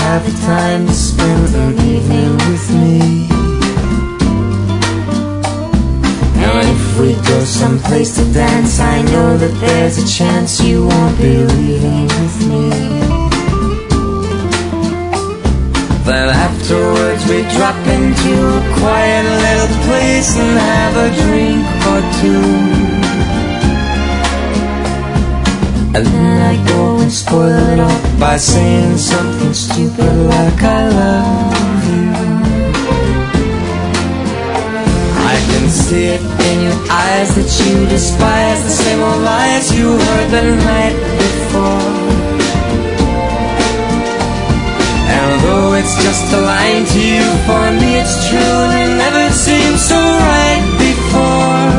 have the time to spend an evening with me. And if we go someplace to dance, I know that there's a chance you won't be leaving with me. Then afterwards we drop into a quiet little place and have a drink or two. And then I go and spoil it all by saying something stupid like I love you. I can see it in your eyes that you despise the same old lies you heard the night before. And though it's just a line to you, for me it's true and it never seemed so right before.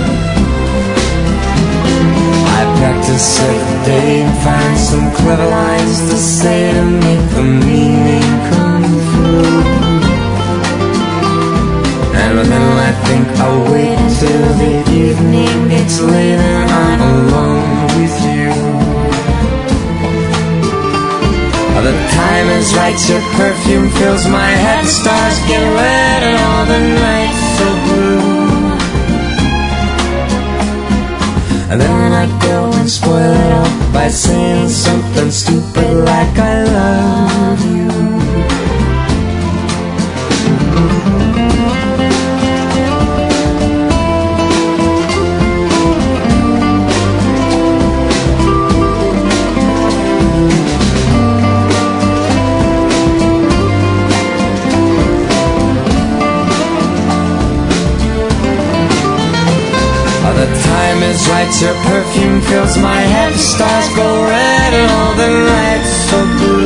I practice every day and find some clever lines to say to make the meaning come through. And then I think I'll wait until the evening gets late and I'm alone with you. The time is right, your perfume fills my head, the stars get red and all the nights so blue. And then I go and spoil it all by saying something stupid like I love you. The time is right, your perfume fills my head, the stars go red and all the nights so blue.